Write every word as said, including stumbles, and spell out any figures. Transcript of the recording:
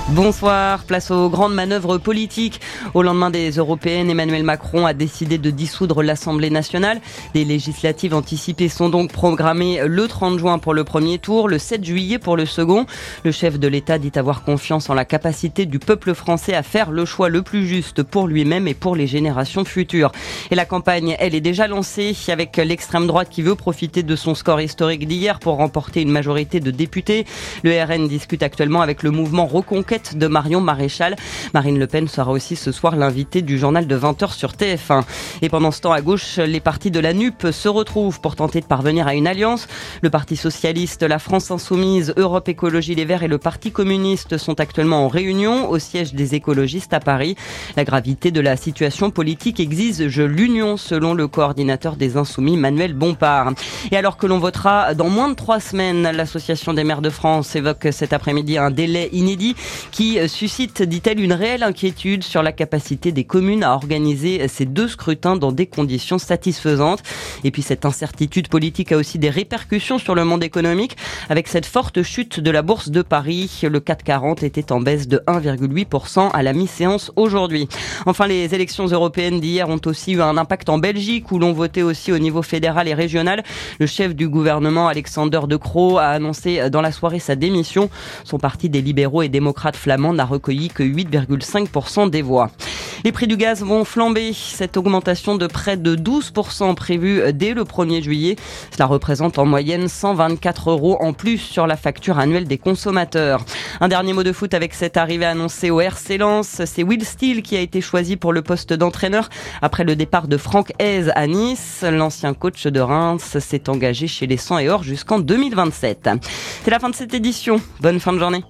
Bonsoir, place aux grandes manœuvres politiques. Au lendemain des européennes, Emmanuel Macron a décidé de dissoudre l'Assemblée nationale. Les législatives anticipées sont donc programmées le trente juin pour le premier tour, le sept juillet pour le second. Le chef de l'État dit avoir confiance en la capacité du peuple français à faire le choix le plus juste pour lui-même et pour les générations futures. Et la campagne, elle est déjà lancée avec l'extrême droite qui veut profiter de son score historique d'hier pour remporter une majorité de députés. Le R N discute actuellement avec le mouvement Reconquête de Marion Maréchal. Marine Le Pen sera aussi ce soir l'invitée du journal de vingt heures sur T F un. Et pendant ce temps, à gauche, les partis de la N U P se retrouvent pour tenter de parvenir à une alliance. Le Parti Socialiste, la France Insoumise, Europe Écologie Les Verts et le Parti Communiste sont actuellement en réunion au siège des écologistes à Paris. La gravité de la situation politique exige l'union, selon le coordinateur des Insoumis, Manuel Bompard. Et alors que l'on votera dans moins de trois semaines, l'Association des maires de France évoque cet après-midi un délai inédit qui suscite, dit-elle, une réelle inquiétude sur la capacité des communes à organiser ces deux scrutins dans des conditions satisfaisantes. Et puis cette incertitude politique a aussi des répercussions sur le monde économique. Avec cette forte chute de la bourse de Paris, le C A C quarante était en baisse de un virgule huit pour cent à la mi-séance aujourd'hui. Enfin, les élections européennes d'hier ont aussi eu un impact en Belgique, où l'on votait aussi au niveau fédéral et régional. Le chef du gouvernement, Alexander De Croo, a annoncé dans la soirée sa démission. Son parti des libéraux et démocrates flamands n'a recueilli que huit virgule cinq pour cent des voix. Les prix du gaz vont flamber. Cette augmentation de près de douze pour cent prévue dès le premier juillet. Cela représente en moyenne cent vingt-quatre euros en plus sur la facture annuelle des consommateurs. Un dernier mot de foot avec cette arrivée annoncée au R C Lens. C'est Will Steele qui a été choisi pour le poste d'entraîneur après le départ de Franck Hez à Nice. L'ancien coach de Reims s'est engagé chez les cent et or jusqu'en deux mille vingt-sept. C'est la fin de cette édition. Bonne fin de journée.